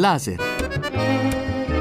laser.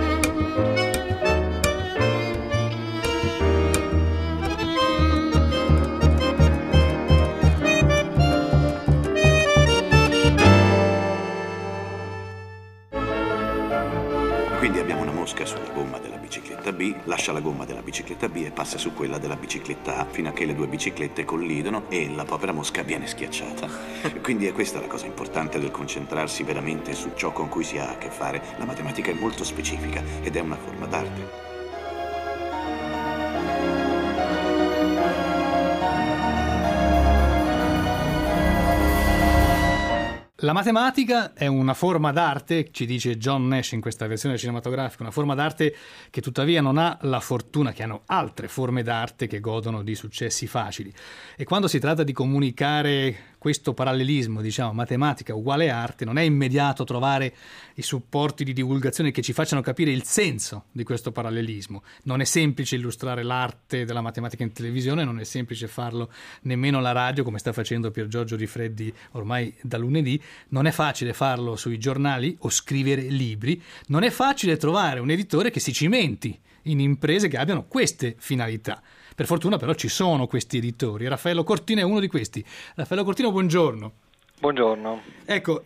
Quindi abbiamo una mosca sulla gomma della bicicletta B, lascia la gomma della bicicletta B e passa su quella della bicicletta A fino a che le due biciclette collidono e la povera mosca viene schiacciata. Quindi è questa la cosa importante del concentrarsi veramente su ciò con cui si ha a che fare. La matematica è molto specifica ed è una forma d'arte. La matematica è una forma d'arte, ci dice John Nash in questa versione cinematografica, una forma d'arte che tuttavia non ha la fortuna che hanno altre forme d'arte che godono di successi facili. E quando si tratta di comunicare questo parallelismo, diciamo, matematica uguale arte, non è immediato trovare i supporti di divulgazione che ci facciano capire il senso di questo parallelismo. Non è semplice illustrare l'arte della matematica in televisione, non è semplice farlo nemmeno alla radio, come sta facendo Pier Giorgio Di Freddi ormai da lunedì. Non è facile farlo sui giornali o scrivere libri, non è facile trovare un editore che si cimenti in imprese che abbiano queste finalità. Per fortuna però ci sono questi editori. Raffaello Cortina è uno di questi. Raffaello Cortina, buongiorno. Buongiorno. Ecco,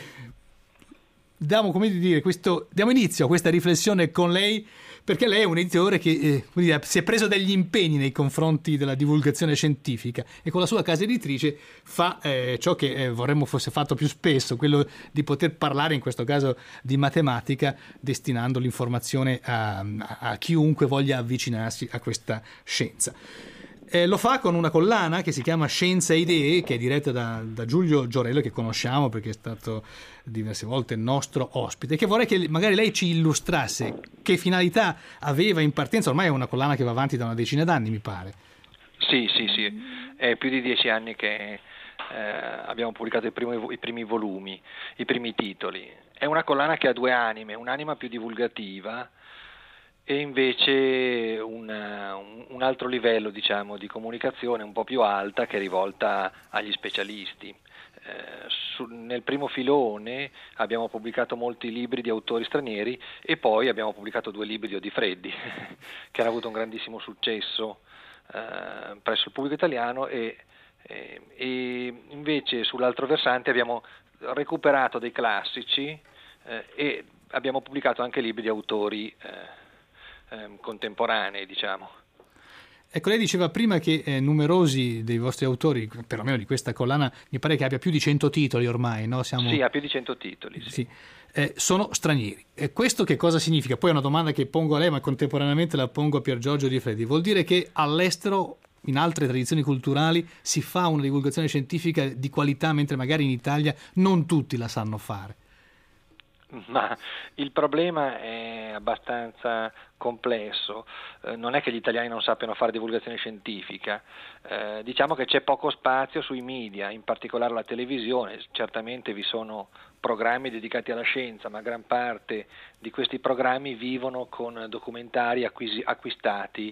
diamo inizio a questa riflessione con lei, perché lei è un editore che si è preso degli impegni nei confronti della divulgazione scientifica e con la sua casa editrice fa ciò che vorremmo fosse fatto più spesso, quello di poter parlare in questo caso di matematica, destinando l'informazione a chiunque voglia avvicinarsi a questa scienza. Lo fa con una collana che si chiama Scienza e Idee, che è diretta da Giulio Giorello, che conosciamo perché è stato diverse volte nostro ospite, che vorrei che magari lei ci illustrasse che finalità aveva in partenza. Ormai è una collana che va avanti da una decina d'anni, mi pare. Sì, è più di 10 anni che abbiamo pubblicato i primi volumi, i primi titoli. È una collana che ha due anime, un'anima più divulgativa e invece un altro livello, diciamo, di comunicazione un po' più alta, che è rivolta agli specialisti. Nel primo filone abbiamo pubblicato molti libri di autori stranieri e poi abbiamo pubblicato 2 libri di Di Freddi che hanno avuto un grandissimo successo presso il pubblico italiano e invece sull'altro versante abbiamo recuperato dei classici e abbiamo pubblicato anche libri di autori contemporanei, diciamo. Ecco, lei diceva prima che numerosi dei vostri autori, perlomeno di questa collana, mi pare che abbia più di 100 titoli ormai, no? Sì, ha più di 100 titoli, sì. Sono stranieri. Questo che cosa significa? Poi è una domanda che pongo a lei, ma contemporaneamente la pongo a Pier Giorgio Di Freddi. Vuol dire che all'estero, in altre tradizioni culturali, si fa una divulgazione scientifica di qualità, mentre magari in Italia non tutti la sanno fare? Ma il problema è abbastanza complesso, non è che gli italiani non sappiano fare divulgazione scientifica, diciamo che c'è poco spazio sui media, in particolare la televisione. Certamente vi sono programmi dedicati alla scienza, ma gran parte di questi programmi vivono con documentari acquistati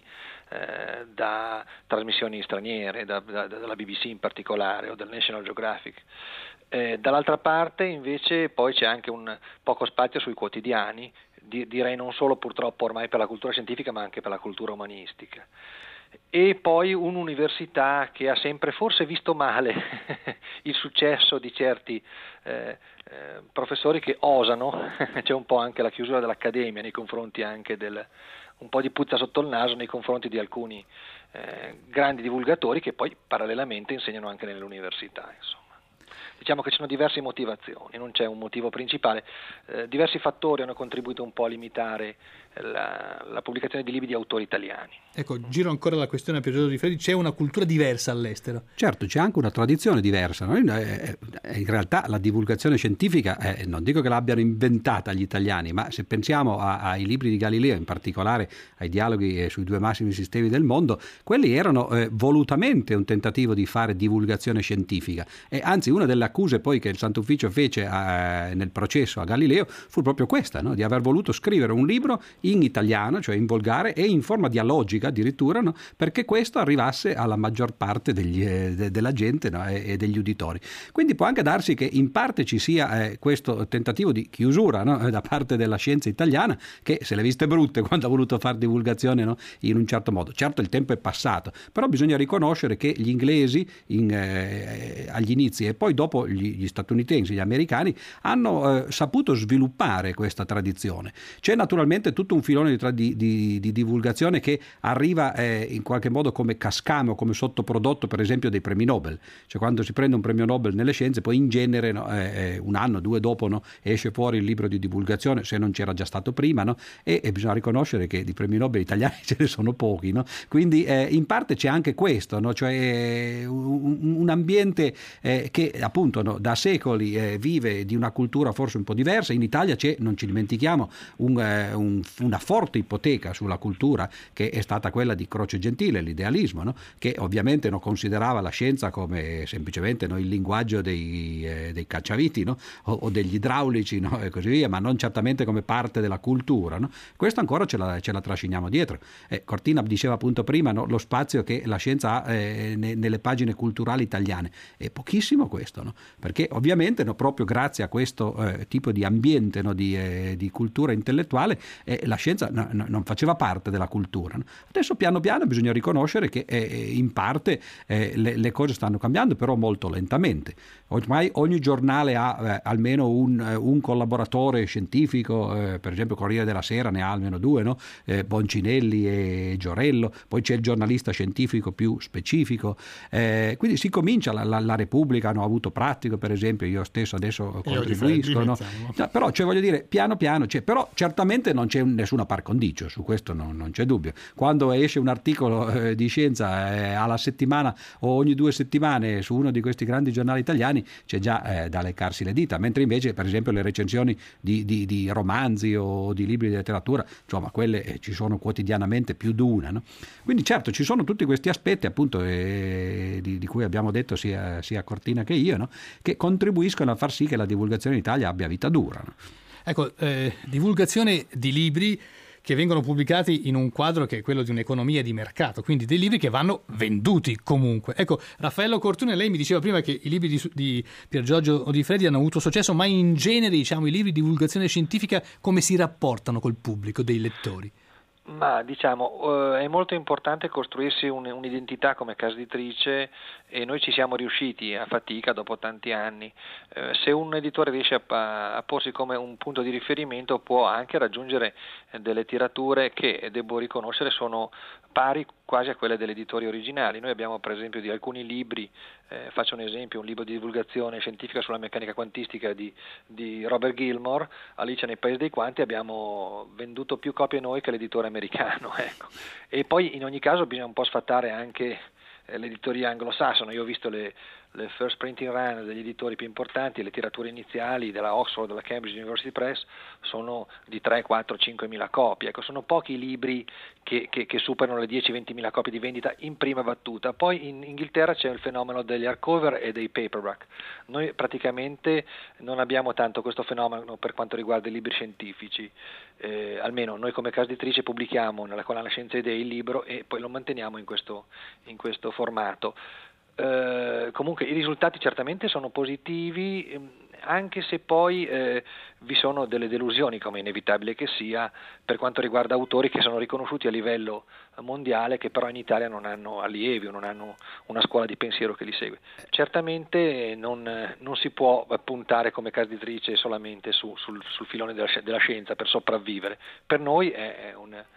da trasmissioni straniere, dalla BBC in particolare o dal National Geographic. Dall'altra parte invece poi c'è anche un poco spazio sui quotidiani, direi non solo purtroppo ormai per la cultura scientifica ma anche per la cultura umanistica. E poi un'università che ha sempre forse visto male il successo di certi professori che osano, c'è un po' anche la chiusura dell'accademia nei confronti anche un po' di puzza sotto il naso nei confronti di alcuni grandi divulgatori che poi parallelamente insegnano anche nelle università, insomma. Diciamo che ci sono diverse motivazioni, non c'è un motivo principale, diversi fattori hanno contribuito un po' a limitare la pubblicazione di libri di autori italiani. Ecco, giro ancora la questione a Pier Giorgio Di Freddi, c'è una cultura diversa all'estero? Certo, c'è anche una tradizione diversa, no? In realtà la divulgazione scientifica, non dico che l'abbiano inventata gli italiani, ma se pensiamo ai libri di Galileo, in particolare ai dialoghi sui 2 massimi sistemi del mondo, quelli erano volutamente un tentativo di fare divulgazione scientifica, e anzi una delle accuse poi che il Santo Ufficio fece nel processo a Galileo fu proprio questa, no? Di aver voluto scrivere un libro in italiano, cioè in volgare, e in forma dialogica addirittura, no? Perché questo arrivasse alla maggior parte della gente, no? e degli uditori. Quindi può anche darsi che in parte ci sia questo tentativo di chiusura, no? Da parte della scienza italiana, che se le viste brutte quando ha voluto fare divulgazione, no? In un certo modo. Certo, il tempo è passato, però bisogna riconoscere che gli inglesi agli inizi e poi dopo gli statunitensi, gli americani, hanno saputo sviluppare questa tradizione. C'è naturalmente tutto un filone di divulgazione che arriva in qualche modo come cascame o come sottoprodotto, per esempio, dei premi Nobel. Cioè, quando si prende un premio Nobel nelle scienze, poi in genere, no, un anno, due dopo, no, esce fuori il libro di divulgazione, se non c'era già stato prima, no? E bisogna riconoscere che di premi Nobel italiani ce ne sono pochi, no? Quindi in parte c'è anche questo, no? Cioè un ambiente che appunto, no, da secoli vive di una cultura forse un po' diversa. In Italia c'è, non ci dimentichiamo, una forte ipoteca sulla cultura che è stata quella di Croce Gentile, l'idealismo, no? Che ovviamente non considerava la scienza come semplicemente, no, il linguaggio dei cacciaviti, no? o degli idraulici, no? E così via, ma non certamente come parte della cultura, no? Questo ancora ce la trasciniamo dietro. Cortina diceva appunto prima, no, lo spazio che la scienza ha nelle pagine culturali italiane. È pochissimo questo, no? Perché ovviamente, no, proprio grazie a questo tipo di ambiente, no, di cultura intellettuale, la scienza non faceva parte della cultura, no? Adesso piano piano bisogna riconoscere che in parte le cose stanno cambiando, però molto lentamente. Ormai ogni giornale ha almeno un collaboratore scientifico, per esempio Corriere della Sera ne ha almeno due, no? Boncinelli e Giorello, poi c'è il giornalista scientifico più specifico, quindi si comincia, la Repubblica hanno avuto Pratico, per esempio, io stesso adesso contribuisco, no? No, però cioè, voglio dire, piano piano c'è, però certamente non c'è nessuna par condicio, su questo non c'è dubbio. Quando esce un articolo di scienza alla settimana o ogni 2 settimane su uno di questi grandi giornali italiani, c'è già da leccarsi le dita, mentre invece per esempio le recensioni di romanzi o di libri di letteratura, insomma quelle ci sono quotidianamente più di una, no? Quindi certo ci sono tutti questi aspetti appunto di cui abbiamo detto sia Cortina che io, no? Che contribuiscono a far sì che la divulgazione in Italia abbia vita dura, no? Ecco, divulgazione di libri che vengono pubblicati in un quadro che è quello di un'economia di mercato, quindi dei libri che vanno venduti comunque. Ecco, Raffaello Cortune, lei mi diceva prima che i libri di Pier Giorgio Odifredi hanno avuto successo, ma in genere, diciamo, i libri di divulgazione scientifica come si rapportano col pubblico dei lettori? Ma diciamo è molto importante costruirsi un'identità come casa editrice, e noi ci siamo riusciti a fatica dopo tanti anni. Se un editore riesce a porsi come un punto di riferimento, può anche raggiungere delle tirature che, devo riconoscere, sono pari quasi a quelle degli editori originali. Noi abbiamo per esempio di alcuni libri, faccio un esempio, un libro di divulgazione scientifica sulla meccanica quantistica di Robert Gilmore, Alice nei Paesi dei Quanti, abbiamo venduto più copie noi che l'editore americano, ecco. E poi in ogni caso bisogna un po' sfatare anche l'editoria anglosassone. Io ho visto le first printing run degli editori più importanti, le tirature iniziali della Oxford, della Cambridge University Press sono di 3, 4, 5 mila copie. Ecco, sono pochi i libri che superano le 10-20 mila copie di vendita in prima battuta. Poi in Inghilterra c'è il fenomeno degli hardcover e dei paperback. Noi praticamente non abbiamo tanto questo fenomeno per quanto riguarda i libri scientifici, almeno noi come casa editrice pubblichiamo nella collana Scienza e Idee il libro e poi lo manteniamo in questo formato. Comunque i risultati certamente sono positivi, anche se poi vi sono delle delusioni, come è inevitabile che sia, per quanto riguarda autori che sono riconosciuti a livello mondiale, che però in Italia non hanno allievi o non hanno una scuola di pensiero che li segue. Certamente non si può puntare come casa editrice solamente sul filone della scienza per sopravvivere. Per noi è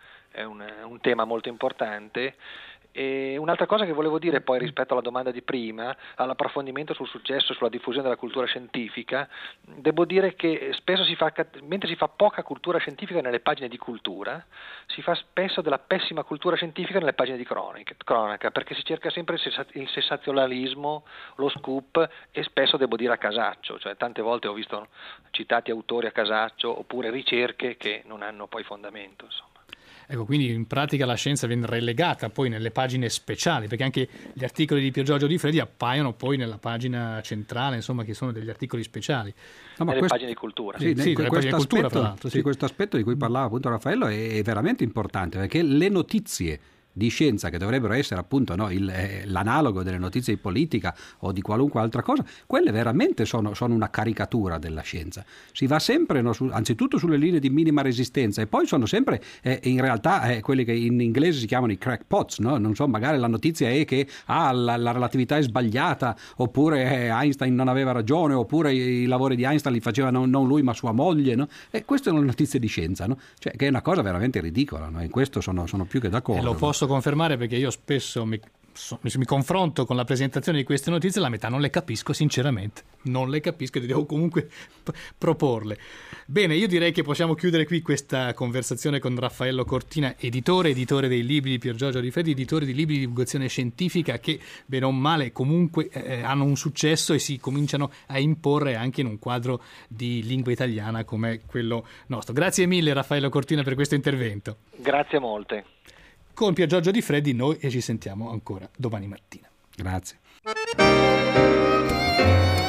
un tema molto importante. E un'altra cosa che volevo dire poi rispetto alla domanda di prima, all'approfondimento sul successo e sulla diffusione della cultura scientifica, devo dire che spesso mentre si fa poca cultura scientifica nelle pagine di cultura, si fa spesso della pessima cultura scientifica nelle pagine di cronaca, perché si cerca sempre il sensazionalismo, lo scoop, e spesso devo dire a casaccio, cioè tante volte ho visto citati autori a casaccio oppure ricerche che non hanno poi fondamento, insomma. Ecco, quindi in pratica la scienza viene relegata poi nelle pagine speciali, perché anche gli articoli di Pier Giorgio Di Freddi appaiono poi nella pagina centrale, insomma, che sono degli articoli speciali. No, ma nelle pagine di cultura. Sì, nelle pagine di cultura, fra l'altro. Sì. Questo aspetto di cui parlava appunto Raffaello è veramente importante, perché le notizie di scienza, che dovrebbero essere appunto l'analogo delle notizie di politica o di qualunque altra cosa, quelle veramente sono una caricatura della scienza. Si va sempre anzitutto sulle linee di minima resistenza, e poi sono sempre in realtà quelli che in inglese si chiamano i crackpots, no? Non so, magari la notizia è che la relatività è sbagliata, oppure Einstein non aveva ragione, oppure i lavori di Einstein li faceva non lui ma sua moglie, no? E queste sono le notizie di scienza, no? Cioè, che è una cosa veramente ridicola, no? In questo sono più che d'accordo. E lo posso confermare, perché io spesso mi confronto con la presentazione di queste notizie, la metà non le capisco, sinceramente non le capisco e devo comunque proporle. Bene, io direi che possiamo chiudere qui questa conversazione con Raffaello Cortina, editore dei libri di Pier Giorgio Di Freddi, editore di libri di divulgazione scientifica che bene o male comunque hanno un successo e si cominciano a imporre anche in un quadro di lingua italiana come quello nostro. Grazie mille Raffaello Cortina per questo intervento. Grazie molte. Con Pier Giorgio Di Freddi noi ci sentiamo ancora domani mattina. Grazie.